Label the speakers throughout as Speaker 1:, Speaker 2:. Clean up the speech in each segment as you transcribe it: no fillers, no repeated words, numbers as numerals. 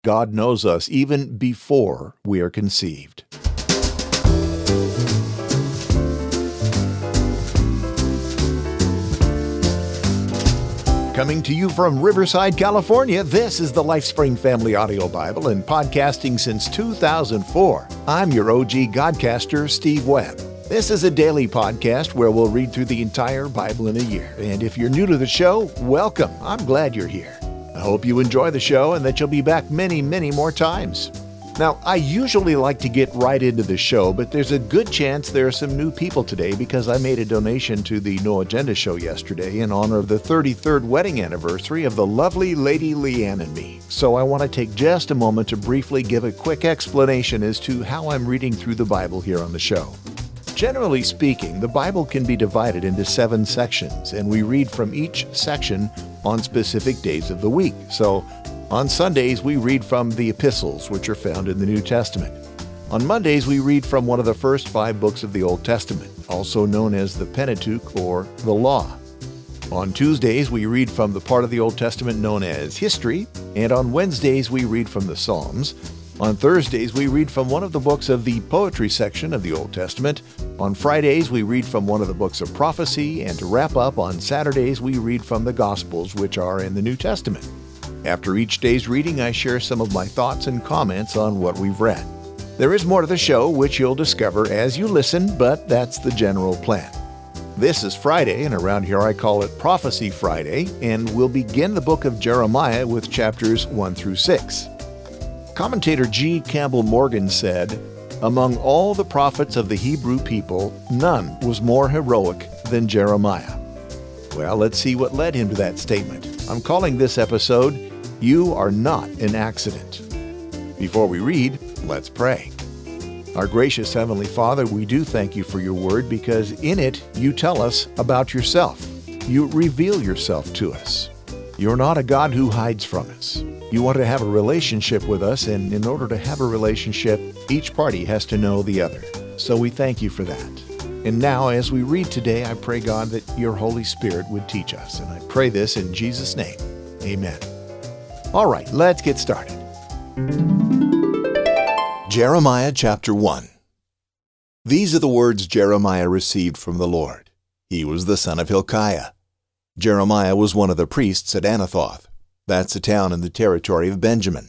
Speaker 1: God knows us even before we are conceived. Coming to you from Riverside, California, this is the LifeSpring Family Audio Bible and podcasting since 2004. I'm your OG Godcaster, Steve Webb. This is a daily podcast where we'll read through the entire Bible in a year. And if you're new to the show, welcome. I'm glad you're here. I hope you enjoy the show and that you'll be back many, many more times. Now, I usually like to get right into the show, but there's a good chance there are some new people today because I made a donation to the No Agenda show yesterday in honor of the 33rd wedding anniversary of the lovely Lady Leanne and me. So I want to take just a moment to briefly give a quick explanation as to how I'm reading through the Bible here on the show. Generally speaking, the Bible can be divided into 7 sections, and we read from each section on specific days of the week. So, on Sundays, we read from the epistles, which are found in the New Testament. On Mondays, we read from one of the first 5 books of the Old Testament, also known as the Pentateuch or the Law. On Tuesdays, we read from the part of the Old Testament known as history, and on Wednesdays, we read from the Psalms. On Thursdays, we read from one of the books of the poetry section of the Old Testament. On Fridays, we read from one of the books of prophecy, and to wrap up, on Saturdays, we read from the Gospels, which are in the New Testament. After each day's reading, I share some of my thoughts and comments on what we've read. There is more to the show, which you'll discover as you listen, but that's the general plan. This is Friday, and around here I call it Prophecy Friday, and we'll begin the book of Jeremiah with chapters 1 through 6. Commentator G. Campbell Morgan said, "Among all the prophets of the Hebrew people, none was more heroic than Jeremiah." Well, let's see what led him to that statement. I'm calling this episode, "You Are Not an Accident." Before we read, let's pray. Our gracious Heavenly Father, we do thank you for your word because in it you tell us about yourself. You reveal yourself to us. You're not a God who hides from us. You want to have a relationship with us, and in order to have a relationship, each party has to know the other. So we thank you for that. And now, as we read today, I pray, God, that your Holy Spirit would teach us. And I pray this in Jesus' name. Amen. All right, let's get started. Jeremiah chapter 1. These are the words Jeremiah received from the Lord. He was the son of Hilkiah. Jeremiah was one of the priests at Anathoth. That's a town in the territory of Benjamin.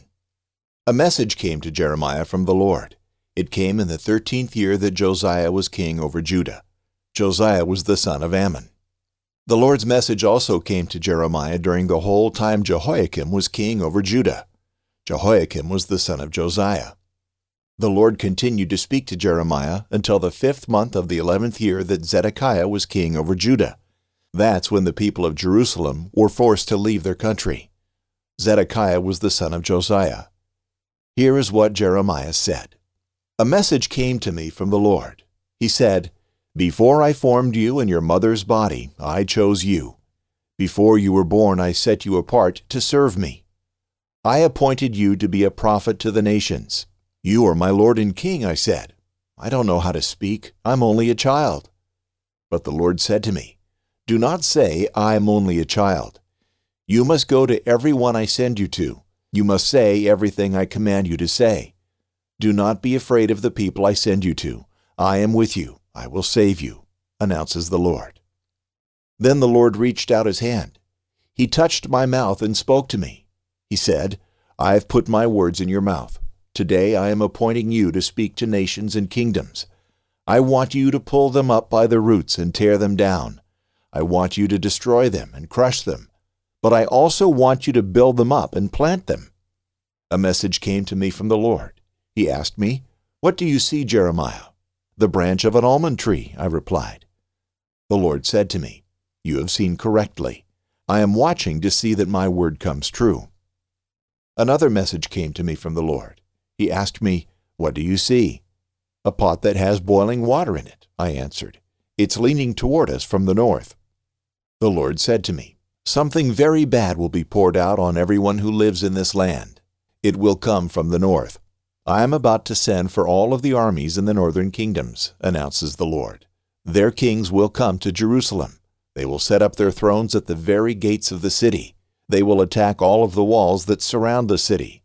Speaker 1: A message came to Jeremiah from the Lord. It came in the 13th year that Josiah was king over Judah. Josiah was the son of Ammon. The Lord's message also came to Jeremiah during the whole time Jehoiakim was king over Judah. Jehoiakim was the son of Josiah. The Lord continued to speak to Jeremiah until the 5th month of the 11th year that Zedekiah was king over Judah. That's when the people of Jerusalem were forced to leave their country. Zedekiah was the son of Josiah. Here is what Jeremiah said. A message came to me from the Lord. He said, "Before I formed you in your mother's body, I chose you. Before you were born, I set you apart to serve me. I appointed you to be a prophet to the nations. You are my Lord and King," I said. "I don't know how to speak. I'm only a child." But the Lord said to me, "Do not say, 'I'm only a child.' You must go to everyone I send you to. You must say everything I command you to say. Do not be afraid of the people I send you to. I am with you. I will save you," announces the Lord. Then the Lord reached out his hand. He touched my mouth and spoke to me. He said, "I have put my words in your mouth. Today I am appointing you to speak to nations and kingdoms. I want you to pull them up by the roots and tear them down. I want you to destroy them and crush them. But I also want you to build them up and plant them." A message came to me from the Lord. He asked me, "What do you see, Jeremiah?" "The branch of an almond tree," I replied. The Lord said to me, "You have seen correctly. I am watching to see that my word comes true." Another message came to me from the Lord. He asked me, "What do you see?" "A pot that has boiling water in it," I answered. "It's leaning toward us from the north." The Lord said to me, "Something very bad will be poured out on everyone who lives in this land. It will come from the north. I am about to send for all of the armies in the northern kingdoms," announces the Lord. "Their kings will come to Jerusalem. They will set up their thrones at the very gates of the city. They will attack all of the walls that surround the city.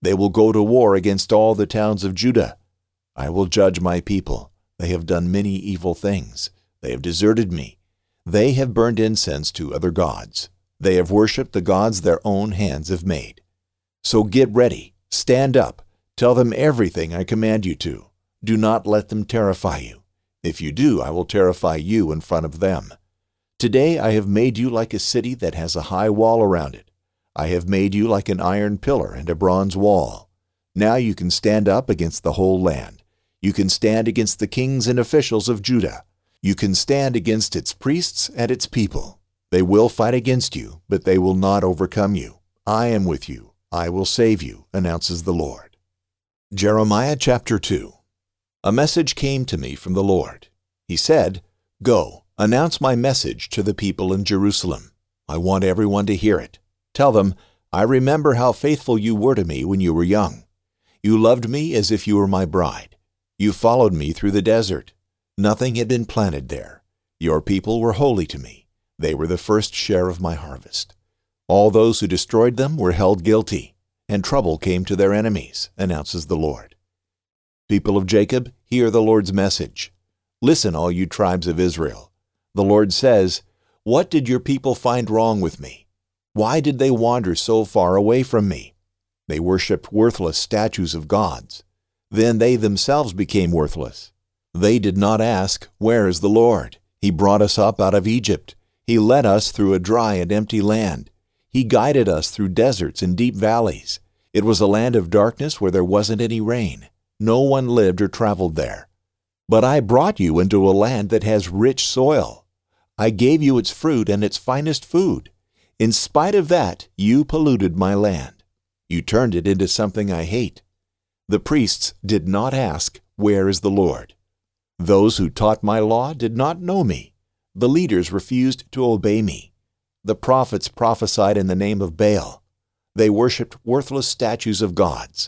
Speaker 1: They will go to war against all the towns of Judah. I will judge my people. They have done many evil things. They have deserted me. They have burned incense to other gods. They have worshipped the gods their own hands have made. So get ready, stand up, tell them everything I command you to. Do not let them terrify you. If you do, I will terrify you in front of them. Today I have made you like a city that has a high wall around it. I have made you like an iron pillar and a bronze wall. Now you can stand up against the whole land. You can stand against the kings and officials of Judah. You can stand against its priests and its people. They will fight against you, but they will not overcome you. I am with you. I will save you, announces the Lord. Jeremiah chapter 2. A message came to me from the Lord. He said, "Go, announce my message to the people in Jerusalem. I want everyone to hear it. Tell them, I remember how faithful you were to me when you were young. You loved me as if you were my bride. You followed me through the desert. Nothing had been planted there. Your people were holy to me. They were the first share of my harvest. All those who destroyed them were held guilty, and trouble came to their enemies, announces the Lord. People of Jacob, hear the Lord's message. Listen, all you tribes of Israel. The Lord says, What did your people find wrong with me? Why did they wander so far away from me? They worshipped worthless statues of gods. Then they themselves became worthless. They did not ask, Where is the Lord? He brought us up out of Egypt. He led us through a dry and empty land. He guided us through deserts and deep valleys. It was a land of darkness where there wasn't any rain. No one lived or traveled there. But I brought you into a land that has rich soil. I gave you its fruit and its finest food. In spite of that, you polluted my land. You turned it into something I hate. The priests did not ask, Where is the Lord? Those who taught my law did not know me. The leaders refused to obey me. The prophets prophesied in the name of Baal. They worshipped worthless statues of gods.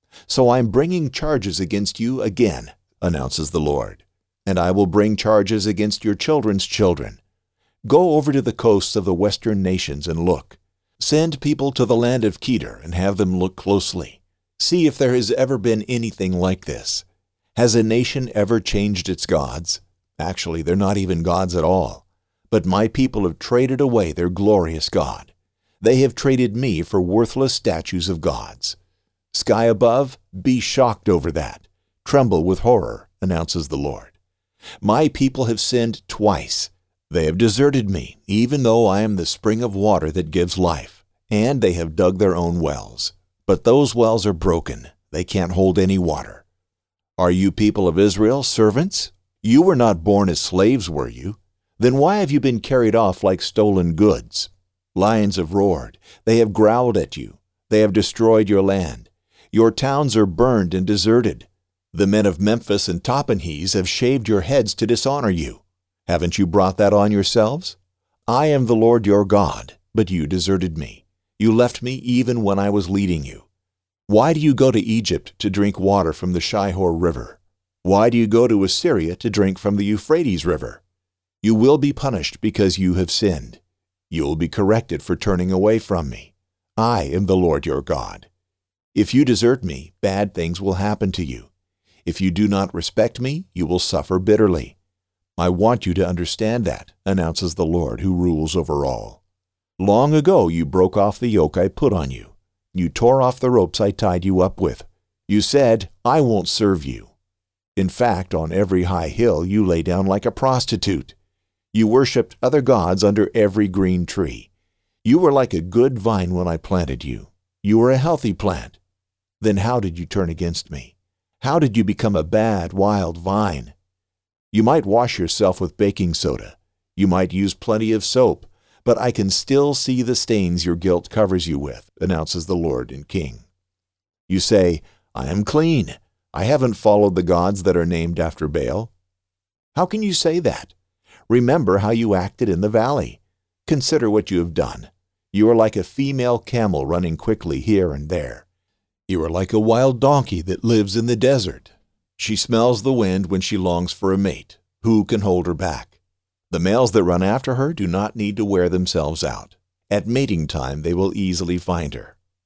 Speaker 1: So I'm bringing charges against you again, announces the Lord, and I will bring charges against your children's children. Go over to the coasts of the western nations and look. Send people to the land of Kedar and have them look closely. See if there has ever been anything like this. Has a nation ever changed its gods? Actually, they're not even gods at all. But my people have traded away their glorious God. They have traded me for worthless statues of gods. Sky above, be shocked over that. Tremble with horror, announces the Lord. My people have sinned twice. They have deserted me, even though I am the spring of water that gives life, and they have dug their own wells. But those wells are broken. They can't hold any water. Are you people of Israel servants? You were not born as slaves, were you? Then why have you been carried off like stolen goods? Lions have roared. They have growled at you. They have destroyed your land. Your towns are burned and deserted. The men of Memphis and Tahpanhes have shaved your heads to dishonor you. Haven't you brought that on yourselves? I am the Lord your God, but you deserted me. You left me even when I was leading you. Why do you go to Egypt to drink water from the Shihor River? Why do you go to Assyria to drink from the Euphrates River? You will be punished because you have sinned. You will be corrected for turning away from me. I am the Lord your God. If you desert me, bad things will happen to you. If you do not respect me, you will suffer bitterly. I want you to understand that, announces the Lord who rules over all. Long ago you broke off the yoke I put on you. You tore off the ropes I tied you up with. You said, I won't serve you. In fact, on every high hill you lay down like a prostitute. You worshipped other gods under every green tree. You were like a good vine when I planted you. You were a healthy plant. Then how did you turn against me? How did you become a bad, wild vine? You might wash yourself with baking soda. You might use plenty of soap, but I can still see the stains your guilt covers you with, announces the Lord and King. You say, I am clean. I haven't followed the gods that are named after Baal. How can you say that? Remember how you acted in the valley. Consider what you have done. You are like a female camel running quickly here and there. You are like a wild donkey that lives in the desert. She smells the wind when she longs for a mate. Who can hold her back? The males that run after her do not need to wear themselves out. At mating time they will easily find her.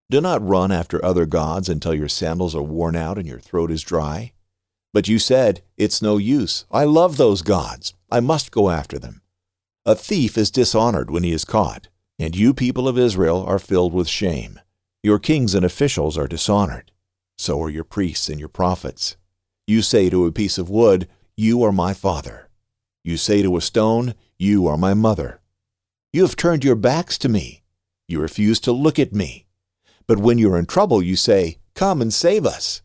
Speaker 1: Do not run after other gods until your sandals are worn out and your throat is dry. But you said, "It's no use. I love those gods. I must go after them." A thief is dishonored when he is caught, and you people of Israel are filled with shame. Your kings and officials are dishonored. So are your priests and your prophets. You say to a piece of wood, "You are my father." You say to a stone, "You are my mother." You have turned your backs to me. You refuse to look at me. But when you are in trouble, you say, "Come and save us."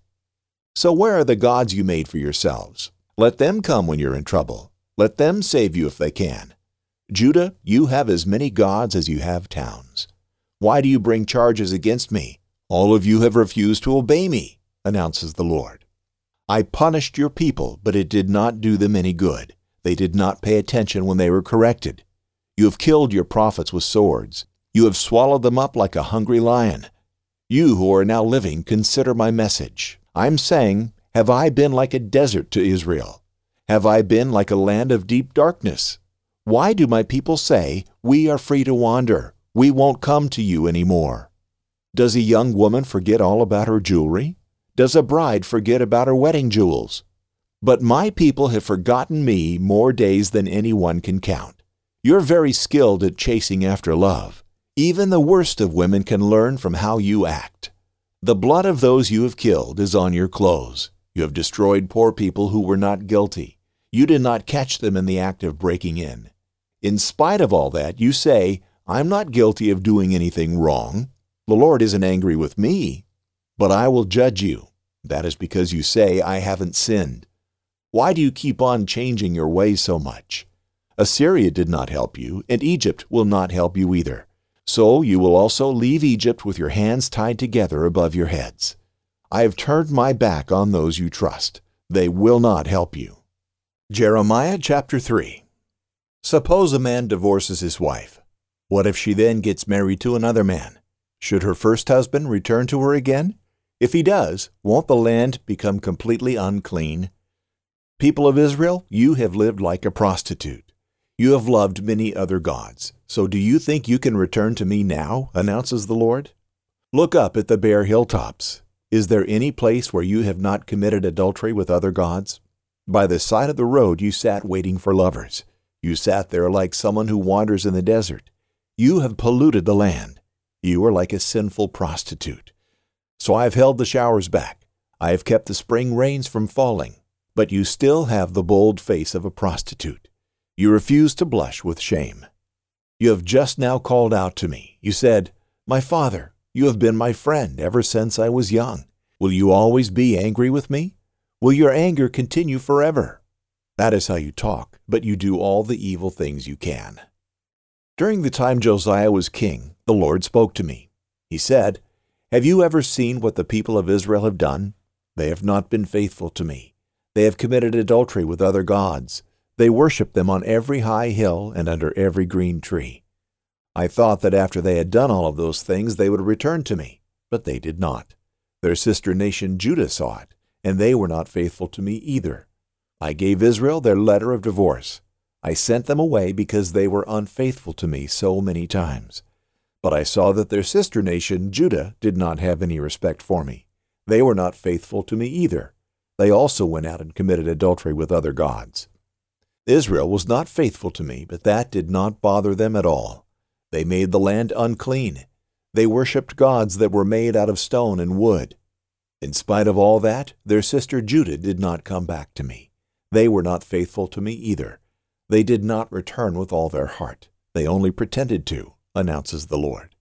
Speaker 1: So where are the gods you made for yourselves? Let them come when you're in trouble. Let them save you if they can. Judah, you have as many gods as you have towns. Why do you bring charges against me? All of you have refused to obey me, announces the Lord. I punished your people, but it did not do them any good. They did not pay attention when they were corrected. You have killed your prophets with swords. You have swallowed them up like a hungry lion. You who are now living, consider my message. I'm saying, have I been like a desert to Israel? Have I been like a land of deep darkness? Why do my people say, "We are free to wander. We won't come to you anymore"? Does a young woman forget all about her jewelry? Does a bride forget about her wedding jewels? But my people have forgotten me more days than anyone can count. You're very skilled at chasing after love. Even the worst of women can learn from how you act. The blood of those you have killed is on your clothes. You have destroyed poor people who were not guilty. You did not catch them in the act of breaking in. In spite of all that, you say, "I'm not guilty of doing anything wrong. The Lord isn't angry with me, but I will judge you." That is because you say, "I haven't sinned." Why do you keep on changing your ways so much? Assyria did not help you, and Egypt will not help you either. So you will also leave Egypt with your hands tied together above your heads. I have turned my back on those you trust. They will not help you. Jeremiah chapter 3. Suppose a man divorces his wife. What if she then gets married to another man? Should her first husband return to her again? If he does, won't the land become completely unclean? People of Israel, you have lived like a prostitute. You have loved many other gods. So do you think you can return to me now, announces the Lord? Look up at the bare hilltops. Is there any place where you have not committed adultery with other gods? By the side of the road you sat waiting for lovers. You sat there like someone who wanders in the desert. You have polluted the land. You are like a sinful prostitute. So I have held the showers back. I have kept the spring rains from falling. But you still have the bold face of a prostitute. You refuse to blush with shame. You have just now called out to me. You said, "My father, you have been my friend ever since I was young. Will you always be angry with me? Will your anger continue forever?" That is how you talk, but you do all the evil things you can. During the time Josiah was king, the Lord spoke to me. He said, "Have you ever seen what the people of Israel have done? They have not been faithful to me. They have committed adultery with other gods. They worship them on every high hill and under every green tree. I thought that after they had done all of those things, they would return to me, but they did not. Their sister nation Judah saw it, and they were not faithful to me either. I gave Israel their letter of divorce. I sent them away because they were unfaithful to me so many times. But I saw that their sister nation Judah did not have any respect for me. They were not faithful to me either. They also went out and committed adultery with other gods. Israel was not faithful to me, but that did not bother them at all. They made the land unclean. They worshipped gods that were made out of stone and wood. In spite of all that, their sister Judah did not come back to me. They were not faithful to me either. They did not return with all their heart. They only pretended to, announces the Lord.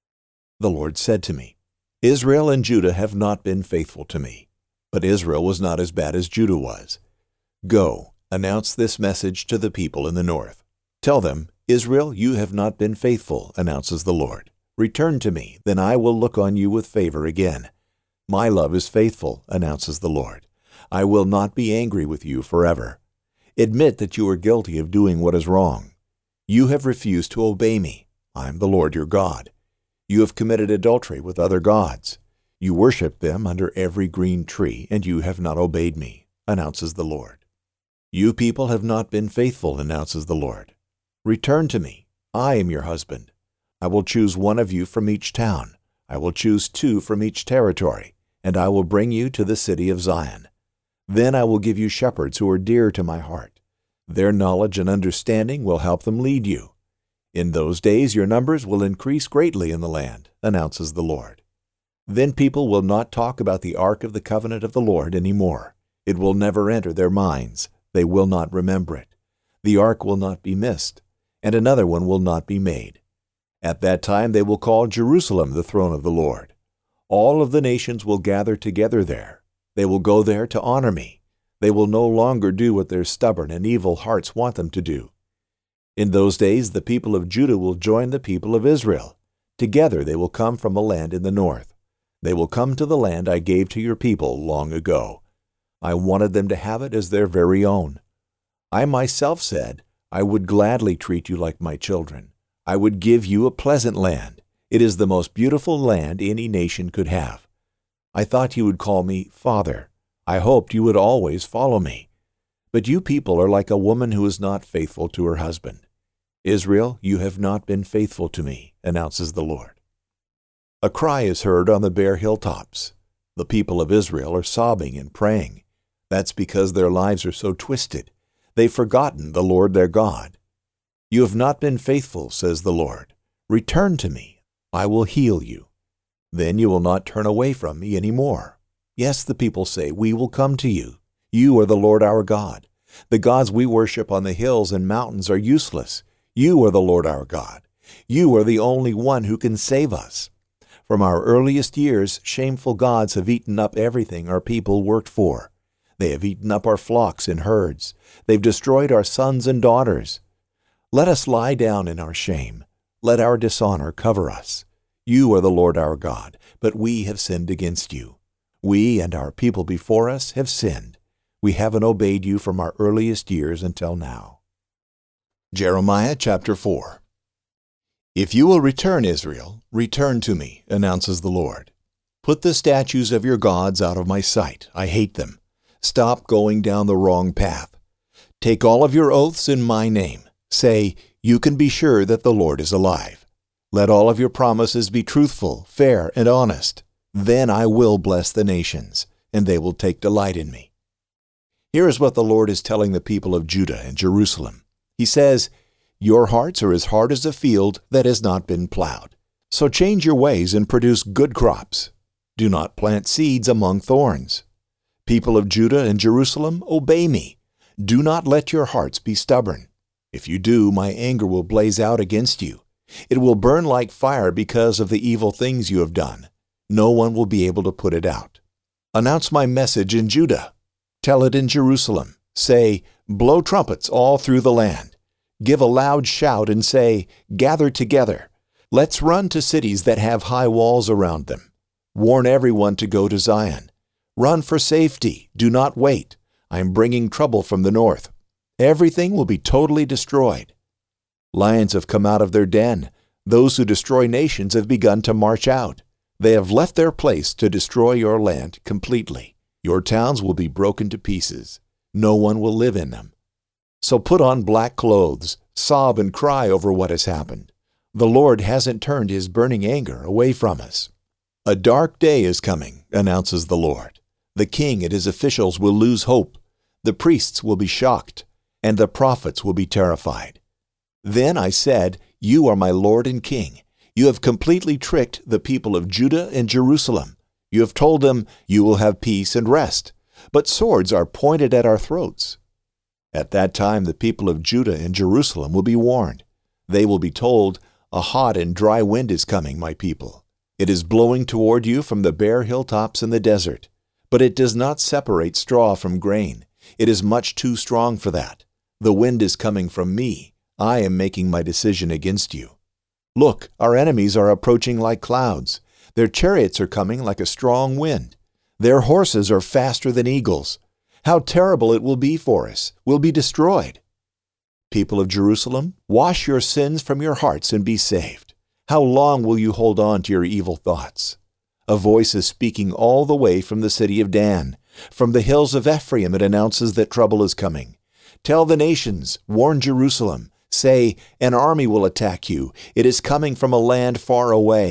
Speaker 1: The Lord said to me, "Israel and Judah have not been faithful to me, but Israel was not as bad as Judah was. Go, announce this message to the people in the north. Tell them, Israel, you have not been faithful, announces the Lord. Return to me, then I will look on you with favor again. My love is faithful, announces the Lord. I will not be angry with you forever. Admit that you are guilty of doing what is wrong. You have refused to obey me. I am the Lord your God. You have committed adultery with other gods. You worship them under every green tree, and you have not obeyed me, announces the Lord. You people have not been faithful, announces the Lord. Return to me. I am your husband. I will choose one of you from each town. I will choose 2 from each territory, and I will bring you to the city of Zion. Then I will give you shepherds who are dear to my heart. Their knowledge and understanding will help them lead you. In those days your numbers will increase greatly in the land, announces the Lord. Then people will not talk about the ark of the covenant of the Lord any more. It will never enter their minds. They will not remember it. The ark will not be missed, and another one will not be made. At that time they will call Jerusalem the throne of the Lord. All of the nations will gather together there. They will go there to honor me. They will no longer do what their stubborn and evil hearts want them to do. In those days the people of Judah will join the people of Israel. Together they will come from a land in the north. They will come to the land I gave to your people long ago. I wanted them to have it as their very own. I myself said, I would gladly treat you like my children. I would give you a pleasant land. It is the most beautiful land any nation could have. I thought you would call me Father. I hoped you would always follow me. But you people are like a woman who is not faithful to her husband. Israel, you have not been faithful to me, announces the Lord. A cry is heard on the bare hilltops. The people of Israel are sobbing and praying. That's because their lives are so twisted. They've forgotten the Lord their God. You have not been faithful, says the Lord. Return to me. I will heal you. Then you will not turn away from me any more. Yes, the people say, we will come to you. You are the Lord our God. The gods we worship on the hills and mountains are useless. You are the Lord our God. You are the only one who can save us. From our earliest years, shameful gods have eaten up everything our people worked for. They have eaten up our flocks and herds. They've destroyed our sons and daughters. Let us lie down in our shame. Let our dishonor cover us. You are the Lord our God, but we have sinned against you. We and our people before us have sinned. We haven't obeyed you from our earliest years until now. Jeremiah chapter 4. If you will return, Israel, return to me, announces the Lord. Put the statues of your gods out of my sight. I hate them. Stop going down the wrong path. Take all of your oaths in my name. Say, you can be sure that the Lord is alive. Let all of your promises be truthful, fair, and honest. Then I will bless the nations, and they will take delight in me. Here is what the Lord is telling the people of Judah and Jerusalem. He says, your hearts are as hard as a field that has not been plowed. So change your ways and produce good crops. Do not plant seeds among thorns. People of Judah and Jerusalem, obey me. Do not let your hearts be stubborn. If you do, my anger will blaze out against you. It will burn like fire because of the evil things you have done. No one will be able to put it out. Announce my message in Judah. Tell it in Jerusalem. Say, blow trumpets all through the land. Give a loud shout and say, gather together. Let's run to cities that have high walls around them. Warn everyone to go to Zion. Run for safety. Do not wait. I am bringing trouble from the north. Everything will be totally destroyed. Lions have come out of their den. Those who destroy nations have begun to march out. They have left their place to destroy your land completely. Your towns will be broken to pieces. No one will live in them. So put on black clothes, sob and cry over what has happened. The Lord hasn't turned his burning anger away from us. A dark day is coming, announces the Lord. The king and his officials will lose hope. The priests will be shocked, and the prophets will be terrified. Then I said, you are my Lord and King. You have completely tricked the people of Judah and Jerusalem. You have told them, you will have peace and rest, but swords are pointed at our throats. At that time the people of Judah and Jerusalem will be warned. They will be told, a hot and dry wind is coming, my people. It is blowing toward you from the bare hilltops in the desert, but it does not separate straw from grain. It is much too strong for that. The wind is coming from me. I am making my decision against you. Look, our enemies are approaching like clouds. Their chariots are coming like a strong wind. Their horses are faster than eagles. How terrible it will be for us. We'll be destroyed. People of Jerusalem, wash your sins from your hearts and be saved. How long will you hold on to your evil thoughts? A voice is speaking all the way from the city of Dan. From the hills of Ephraim it announces that trouble is coming. Tell the nations, warn Jerusalem. Say, an army will attack you. It is coming from a land far away.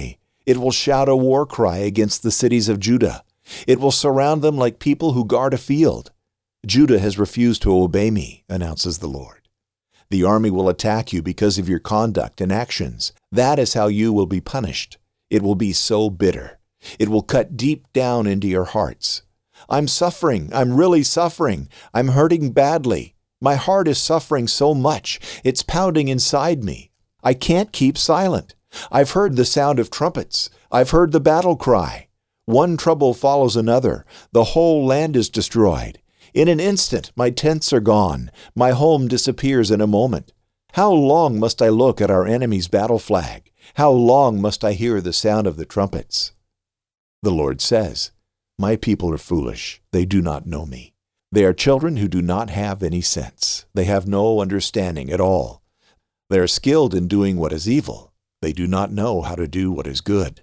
Speaker 1: It will shout a war cry against the cities of Judah. It will surround them like people who guard a field. Judah has refused to obey me, announces the Lord. The army will attack you because of your conduct and actions. That is how you will be punished. It will be so bitter. It will cut deep down into your hearts. I'm suffering. I'm really suffering. I'm hurting badly. My heart is suffering so much. It's pounding inside me. I can't keep silent. I've heard the sound of trumpets. I've heard the battle cry. One trouble follows another. The whole land is destroyed. In an instant, my tents are gone. My home disappears in a moment. How long must I look at our enemy's battle flag? How long must I hear the sound of the trumpets? The Lord says, My people are foolish. They do not know me. They are children who do not have any sense. They have no understanding at all. They are skilled in doing what is evil. They do not know how to do what is good.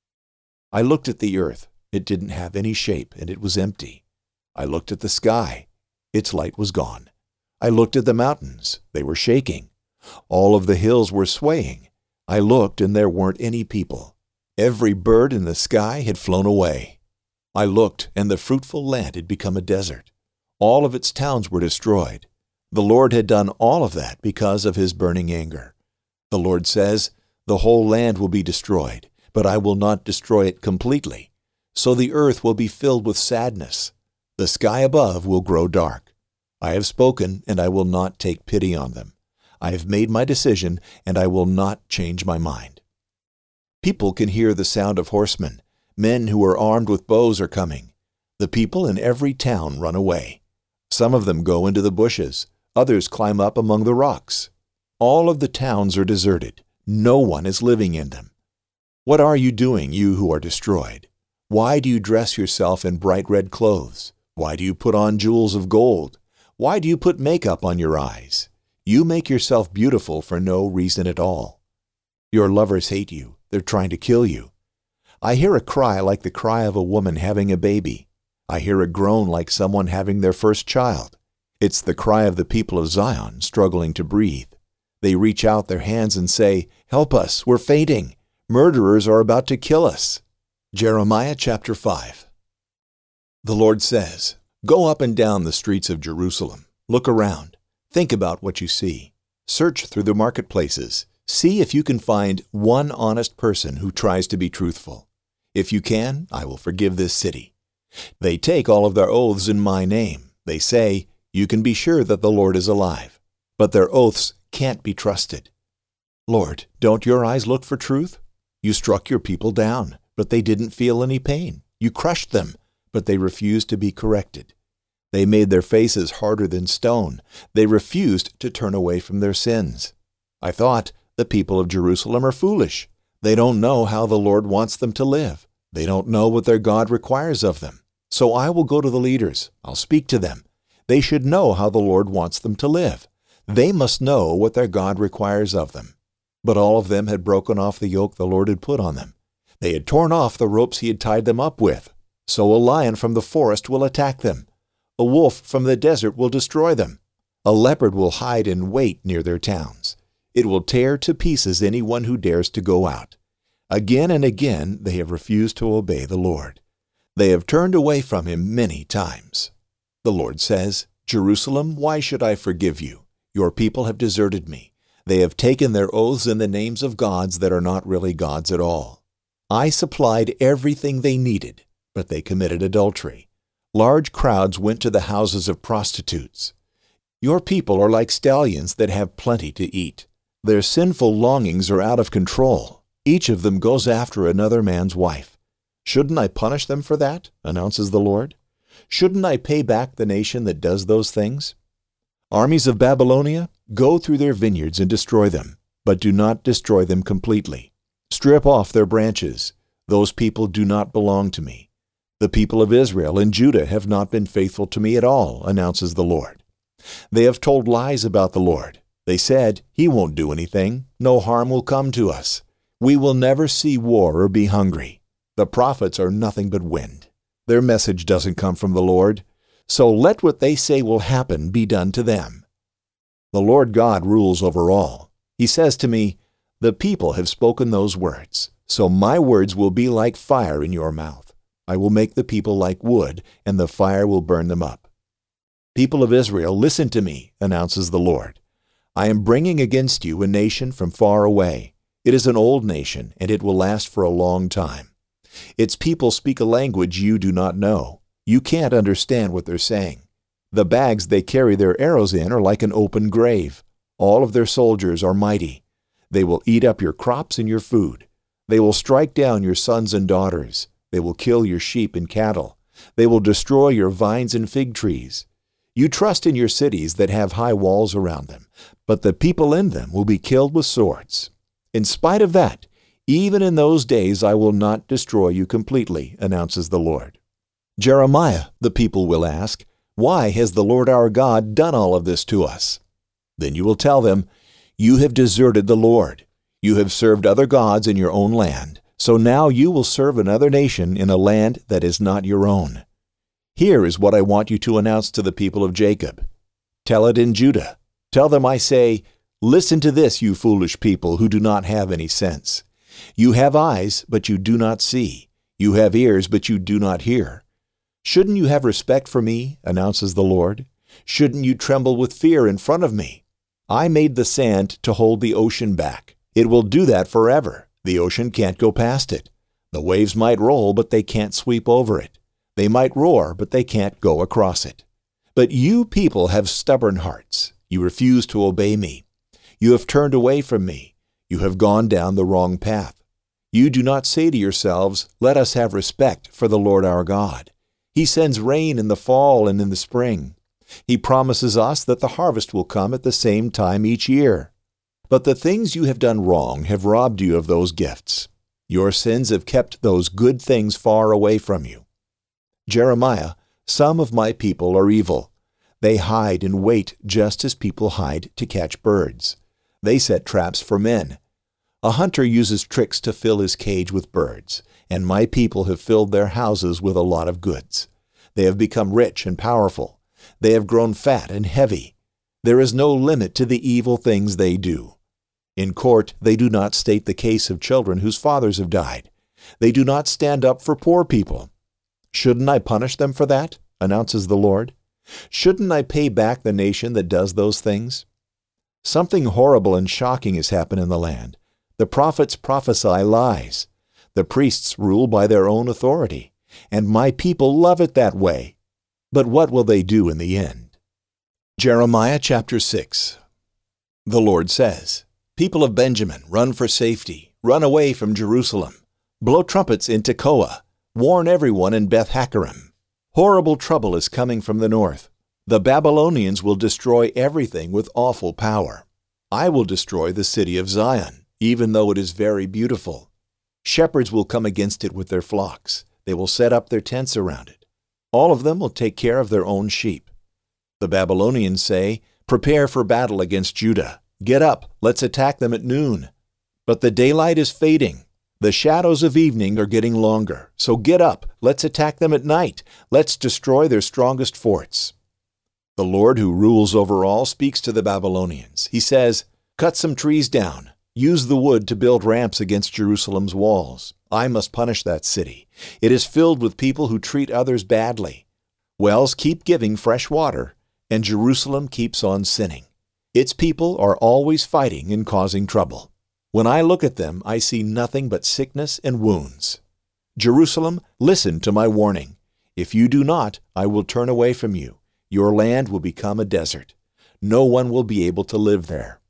Speaker 1: I looked at the earth. It didn't have any shape, and it was empty. I looked at the sky. Its light was gone. I looked at the mountains. They were shaking. All of the hills were swaying. I looked, and there weren't any people. Every bird in the sky had flown away. I looked, and the fruitful land had become a desert. All of its towns were destroyed. The Lord had done all of that because of his burning anger. The Lord says, The whole land will be destroyed, but I will not destroy it completely. So the earth will be filled with sadness. The sky above will grow dark. I have spoken, and I will not take pity on them. I have made my decision, and I will not change my mind. People can hear the sound of horsemen. Men who are armed with bows are coming. The people in every town run away. Some of them go into the bushes. Others climb up among the rocks. All of the towns are deserted. No one is living in them. What are you doing, you who are destroyed? Why do you dress yourself in bright red clothes? Why do you put on jewels of gold? Why do you put makeup on your eyes? You make yourself beautiful for no reason at all. Your lovers hate you. They're trying to kill you. I hear a cry like the cry of a woman having a baby. I hear a groan like someone having their first child. It's the cry of the people of Zion struggling to breathe. They reach out their hands and say, Help us, we're fainting. Murderers are about to kill us. Jeremiah chapter 5. The Lord says, Go up and down the streets of Jerusalem. Look around. Think about what you see. Search through the marketplaces. See if you can find one honest person who tries to be truthful. If you can, I will forgive this city. They take all of their oaths in my name. They say, You can be sure that the Lord is alive. But their oaths can't be trusted. Lord, don't your eyes look for truth? You struck your people down, but they didn't feel any pain. You crushed them, but they refused to be corrected. They made their faces harder than stone. They refused to turn away from their sins. I thought, the people of Jerusalem are foolish. They don't know how the Lord wants them to live. They don't know what their God requires of them. So I will go to the leaders. I'll speak to them. They should know how the Lord wants them to live. They must know what their God requires of them. But all of them had broken off the yoke the Lord had put on them. They had torn off the ropes he had tied them up with. So a lion from the forest will attack them. A wolf from the desert will destroy them. A leopard will hide in wait near their towns. It will tear to pieces anyone who dares to go out. Again and again they have refused to obey the Lord. They have turned away from him many times. The Lord says, Jerusalem, why should I forgive you? Your people have deserted me. They have taken their oaths in the names of gods that are not really gods at all. I supplied everything they needed, but they committed adultery. Large crowds went to the houses of prostitutes. Your people are like stallions that have plenty to eat. Their sinful longings are out of control. Each of them goes after another man's wife. Shouldn't I punish them for that? Announces the Lord. Shouldn't I pay back the nation that does those things? Armies of Babylonia, go through their vineyards and destroy them, but do not destroy them completely. Strip off their branches. Those people do not belong to me. The people of Israel and Judah have not been faithful to me at all, announces the Lord. They have told lies about the Lord. They said, He won't do anything. No harm will come to us. We will never see war or be hungry. The prophets are nothing but wind. Their message doesn't come from the Lord. So let what they say will happen be done to them. The Lord God rules over all. He says to me, The people have spoken those words. So my words will be like fire in your mouth. I will make the people like wood, and the fire will burn them up. People of Israel, listen to me, announces the Lord. I am bringing against you a nation from far away. It is an old nation, and it will last for a long time. Its people speak a language you do not know. You can't understand what they're saying. The bags they carry their arrows in are like an open grave. All of their soldiers are mighty. They will eat up your crops and your food. They will strike down your sons and daughters. They will kill your sheep and cattle. They will destroy your vines and fig trees. You trust in your cities that have high walls around them, but the people in them will be killed with swords. In spite of that, even in those days I will not destroy you completely, announces the Lord. Jeremiah, the people will ask, why has the Lord our God done all of this to us? Then you will tell them, you have deserted the Lord. You have served other gods in your own land, so now you will serve another nation in a land that is not your own. Here is what I want you to announce to the people of Jacob. Tell it in Judah. Tell them I say, listen to this, you foolish people who do not have any sense. You have eyes, but you do not see. You have ears, but you do not hear. Shouldn't you have respect for me, announces the Lord? Shouldn't you tremble with fear in front of me? I made the sand to hold the ocean back. It will do that forever. The ocean can't go past it. The waves might roll, but they can't sweep over it. They might roar, but they can't go across it. But you people have stubborn hearts. You refuse to obey me. You have turned away from me. You have gone down the wrong path. You do not say to yourselves, let us have respect for the Lord our God. He sends rain in the fall and in the spring. He promises us that the harvest will come at the same time each year. But the things you have done wrong have robbed you of those gifts. Your sins have kept those good things far away from you. Jeremiah, some of my people are evil. They hide and wait just as people hide to catch birds. They set traps for men. A hunter uses tricks to fill his cage with birds, and my people have filled their houses with a lot of goods. They have become rich and powerful. They have grown fat and heavy. There is no limit to the evil things they do. In court, they do not state the case of children whose fathers have died. They do not stand up for poor people. Shouldn't I punish them for that? Announces the Lord. Shouldn't I pay back the nation that does those things? Something horrible and shocking has happened in the land. The prophets prophesy lies. The priests rule by their own authority, and my people love it that way. But what will they do in the end? Jeremiah chapter 6. The Lord says, people of Benjamin, run for safety. Run away from Jerusalem. Blow trumpets in Tekoa. Warn everyone in Beth-Hakkerem. Horrible trouble is coming from the north. The Babylonians will destroy everything with awful power. I will destroy the city of Zion, even though it is very beautiful. Shepherds will come against it with their flocks. They will set up their tents around it. All of them will take care of their own sheep. The Babylonians say, prepare for battle against Judah. Get up, let's attack them at noon. But the daylight is fading. The shadows of evening are getting longer. So get up, let's attack them at night. Let's destroy their strongest forts. The Lord who rules over all speaks to the Babylonians. He says, cut some trees down. Use the wood to build ramps against Jerusalem's walls. I must punish that city. It is filled with people who treat others badly. Wells keep giving fresh water, and Jerusalem keeps on sinning. Its people are always fighting and causing trouble. When I look at them, I see nothing but sickness and wounds. Jerusalem, listen to my warning. If you do not, I will turn away from you. Your land will become a desert. No one will be able to live there.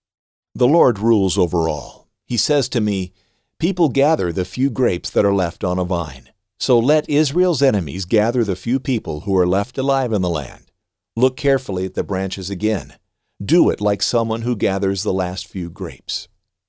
Speaker 1: The Lord rules over all. He says to me, people gather the few grapes that are left on a vine. So let Israel's enemies gather the few people who are left alive in the land. Look carefully at the branches again. Do it like someone who gathers the last few grapes.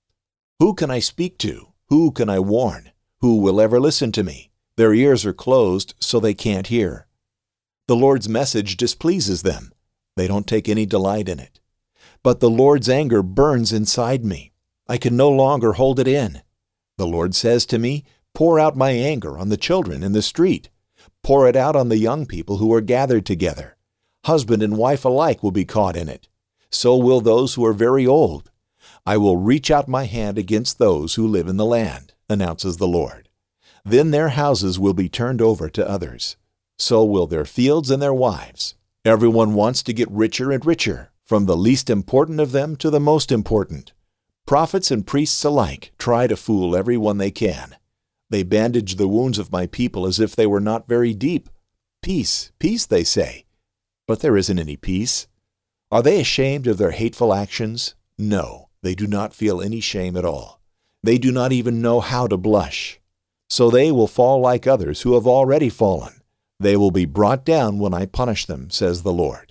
Speaker 1: Who can I speak to? Who can I warn? Who will ever listen to me? Their ears are closed, so they can't hear. The Lord's message displeases them. They don't take any delight in it. But the Lord's anger burns inside me. I can no longer hold it in. The Lord says to me, pour out my anger on the children in the street. Pour it out on the young people who are gathered together. Husband and wife alike will be caught in it. So will those who are very old. I will reach out my hand against those who live in the land. announces the Lord. Then their houses will be turned over to others. So will their fields and their wives. Everyone wants to get richer and richer, from the least important of them to the most important. Prophets and priests alike try to fool everyone they can. They bandage the wounds of my people as if they were not very deep. Peace, peace, they say. But there isn't any peace. Are they ashamed of their hateful actions? No, they do not feel any shame at all. They do not even know how to blush. So they will fall like others who have already fallen. They will be brought down when I punish them, says the Lord.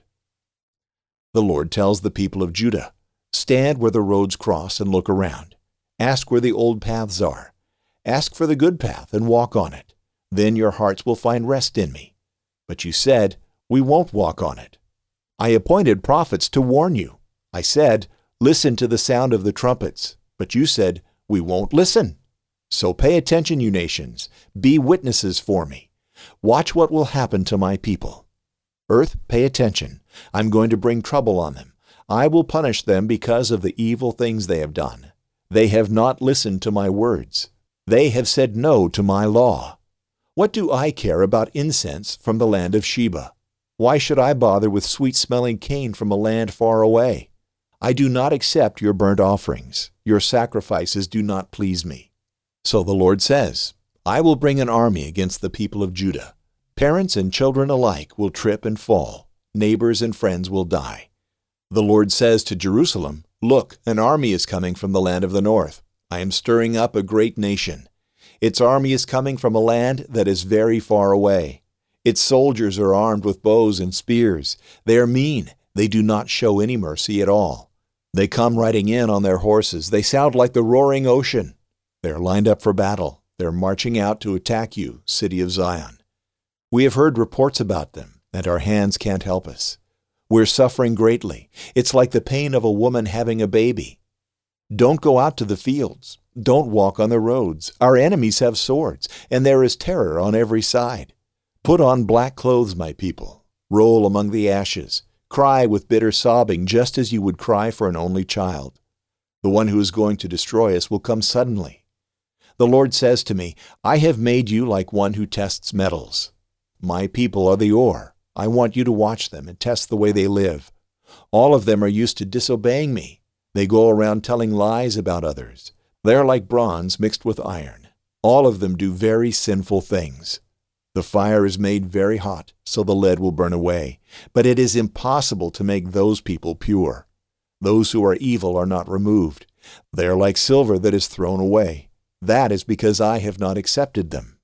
Speaker 1: The Lord tells the people of Judah, stand where the roads cross and look around. Ask where the old paths are. Ask for the good path and walk on it. Then your hearts will find rest in me. But you said, we won't walk on it. I appointed prophets to warn you. I said, listen to the sound of the trumpets. But you said, we won't listen. So pay attention, you nations. Be witnesses for me. Watch what will happen to my people. Earth, pay attention. I'm going to bring trouble on them. I will punish them because of the evil things they have done. They have not listened to my words. They have said no to my law. What do I care about incense from the land of Sheba? Why should I bother with sweet-smelling cane from a land far away? I do not accept your burnt offerings. Your sacrifices do not please me. So the Lord says, I will bring an army against the people of Judah. Parents and children alike will trip and fall. Neighbors and friends will die. The Lord says to Jerusalem, look, an army is coming from the land of the north. I am stirring up a great nation. Its army is coming from a land that is very far away. Its soldiers are armed with bows and spears. They are mean. They do not show any mercy at all. They come riding in on their horses. They sound like the roaring ocean. They are lined up for battle. They're marching out to attack you, city of Zion. We have heard reports about them, and our hands can't help us. We're suffering greatly. It's like the pain of a woman having a baby. Don't go out to the fields. Don't walk on the roads. Our enemies have swords, and there is terror on every side. Put on black clothes, my people. Roll among the ashes. Cry with bitter sobbing, just as you would cry for an only child. The one who is going to destroy us will come suddenly. The Lord says to me, I have made you like one who tests metals. My people are the ore. I want you to watch them and test the way they live. All of them are used to disobeying me. They go around telling lies about others. They are like bronze mixed with iron. All of them do very sinful things. The fire is made very hot, so the lead will burn away. But it is impossible to make those people pure. Those who are evil are not removed. They are like silver that is thrown away. That is because I have not accepted them.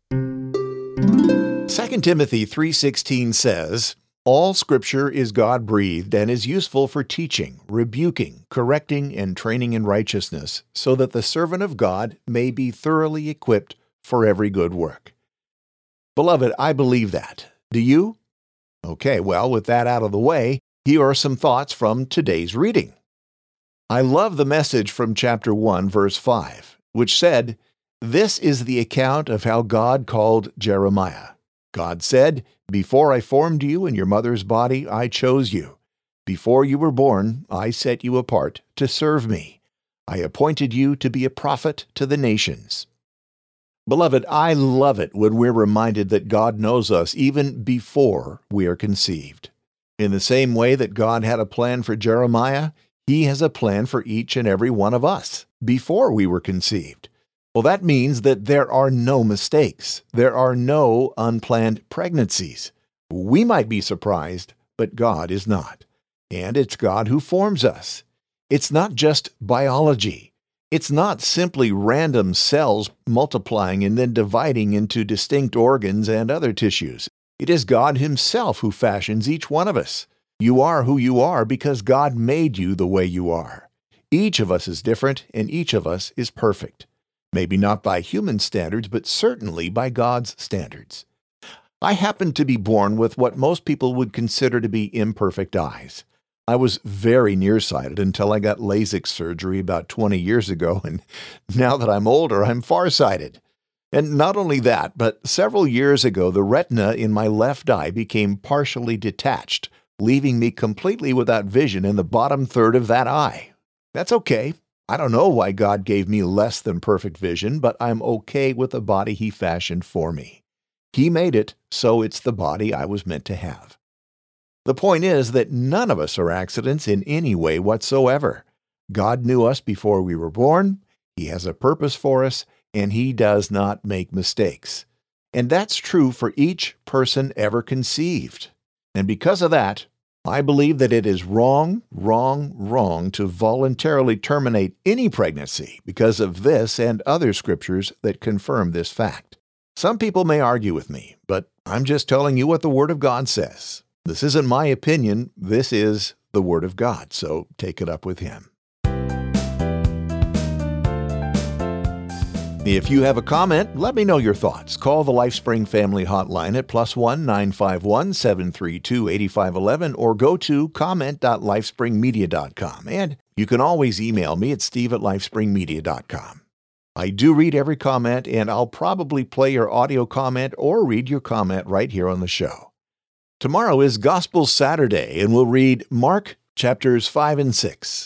Speaker 1: 2 Timothy 3:16 says, all Scripture is God-breathed and is useful for teaching, rebuking, correcting, and training in righteousness, so that the servant of God may be thoroughly equipped for every good work. Beloved, I believe that. Do you? Okay, well, with that out of the way, here are some thoughts from today's reading. I love the message from chapter 1, verse 5, which said, this is the account of how God called Jeremiah. God said, before I formed you in your mother's body, I chose you. Before you were born, I set you apart to serve me. I appointed you to be a prophet to the nations. Beloved, I love it when we're reminded that God knows us even before we are conceived. In the same way that God had a plan for Jeremiah, He has a plan for each and every one of us before we were conceived. Well, that means that there are no mistakes. There are no unplanned pregnancies. We might be surprised, but God is not. And it's God who forms us. It's not just biology. It's not simply random cells multiplying and then dividing into distinct organs and other tissues. It is God Himself who fashions each one of us. You are who you are because God made you the way you are. Each of us is different, and each of us is perfect. Maybe not by human standards, but certainly by God's standards. I happened to be born with what most people would consider to be imperfect eyes. I was very nearsighted until I got LASIK surgery about 20 years ago, and now that I'm older, I'm farsighted. And not only that, but several years ago, the retina in my left eye became partially detached, leaving me completely without vision in the bottom third of that eye. That's okay. I don't know why God gave me less than perfect vision, but I'm okay with the body He fashioned for me. He made it, so it's the body I was meant to have. The point is that none of us are accidents in any way whatsoever. God knew us before we were born, He has a purpose for us, and He does not make mistakes. And that's true for each person ever conceived. And because of that, I believe that it is wrong to voluntarily terminate any pregnancy because of this and other scriptures that confirm this fact. Some people may argue with me, but I'm just telling you what the Word of God says. This isn't my opinion, this is the Word of God, so take it up with Him. If you have a comment, let me know your thoughts. Call the LifeSpring Family Hotline at +1 951 732 8511 or go to comment.lifespringmedia.com. And you can always email me at steve@lifespringmedia.com. I do read every comment, and I'll probably play your audio comment or read your comment right here on the show. Tomorrow is Gospel Saturday, and we'll read Mark chapters 5 and 6.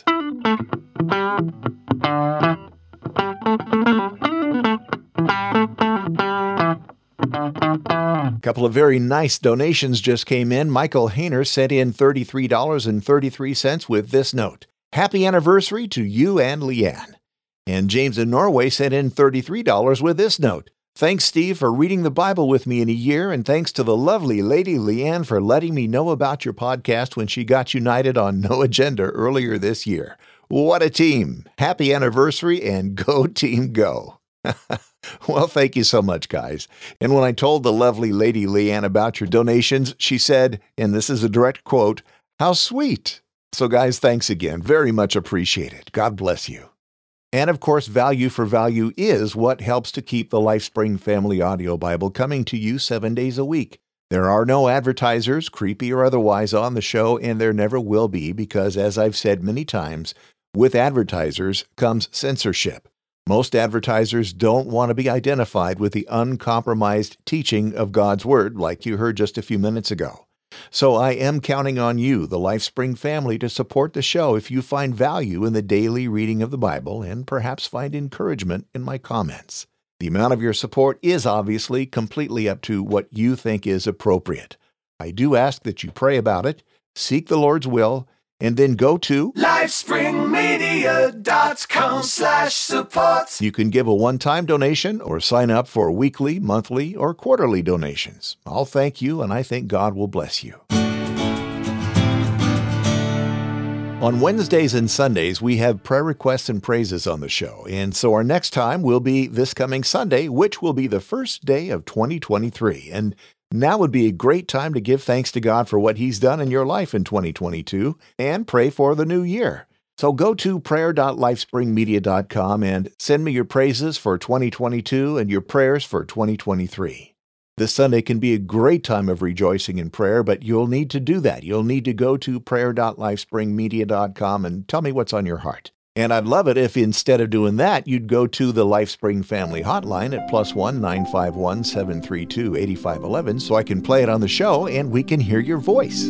Speaker 1: A couple of very nice donations just came in. Michael Hayner sent in $33.33 with this note: "Happy anniversary to you and Leanne." And James in Norway sent in $33 with this note: "Thanks, Steve, for reading the Bible with me in a year, and thanks to the lovely lady Leanne for letting me know about your podcast when she got united on No Agenda earlier this year. What a team! Happy anniversary, and go team go." Well, thank you so much, guys. And when I told the lovely lady Leanne about your donations, she said, and this is a direct quote, "How sweet." So guys, thanks again. Very much appreciated. God bless you. And of course, Value for Value is what helps to keep the LifeSpring Family Audio Bible coming to you 7 days a week. There are no advertisers, creepy or otherwise, on the show, and there never will be because, as I've said many times, with advertisers comes censorship. Most advertisers don't want to be identified with the uncompromised teaching of God's Word, like you heard just a few minutes ago. So I am counting on you, the LifeSpring family, to support the show if you find value in the daily reading of the Bible and perhaps find encouragement in my comments. The amount of your support is obviously completely up to what you think is appropriate. I do ask that you pray about it, seek the Lord's will, and then go to lifespringmedia.com/support. You can give a one-time donation or sign up for weekly, monthly, or quarterly donations. I'll thank you, and I think God will bless you. On Wednesdays and Sundays, we have prayer requests and praises on the show, and so our next time will be this coming Sunday, which will be the first day of 2023. And now would be a great time to give thanks to God for what He's done in your life in 2022 and pray for the new year. So go to prayer.lifespringmedia.com and send me your praises for 2022 and your prayers for 2023. This Sunday can be a great time of rejoicing in prayer, but you'll need to do that. You'll need to go to prayer.lifespringmedia.com and tell me what's on your heart. And I'd love it if instead of doing that, you'd go to the LifeSpring Family Hotline at +1 951 732 8511 so I can play it on the show and we can hear your voice.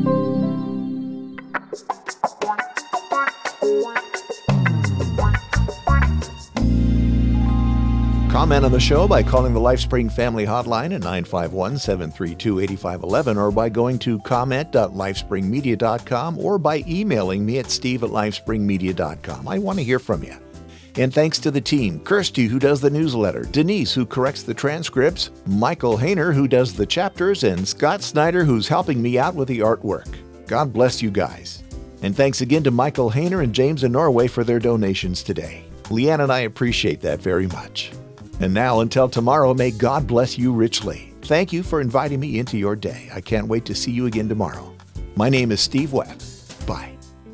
Speaker 1: Comment on the show by calling the LifeSpring Family Hotline at 951 732 8511 or by going to comment.lifespringmedia.com or by emailing me at steve@lifespringmedia.com. I want to hear from you. And thanks to the team, Kirsty, who does the newsletter, Denise, who corrects the transcripts, Michael Hayner, who does the chapters, and Scott Snyder, who's helping me out with the artwork. God bless you guys. And thanks again to Michael Hayner and James in Norway for their donations today. Leanne and I appreciate that very much. And now, until tomorrow, may God bless you richly. Thank you for inviting me into your day. I can't wait to see you again tomorrow. My name is Steve Webb. Bye.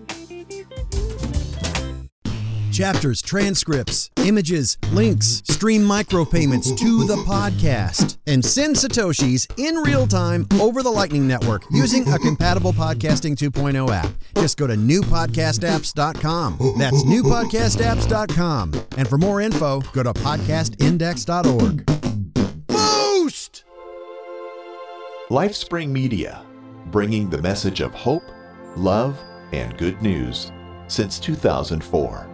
Speaker 2: Chapters, transcripts, images, links, stream micropayments to the podcast, and send Satoshis in real time over the Lightning Network using a compatible Podcasting 2.0 app. Just go to newpodcastapps.com. That's newpodcastapps.com. And for more info, go to podcastindex.org. Boost!
Speaker 1: LifeSpring Media, bringing the message of hope, love, and good news since 2004.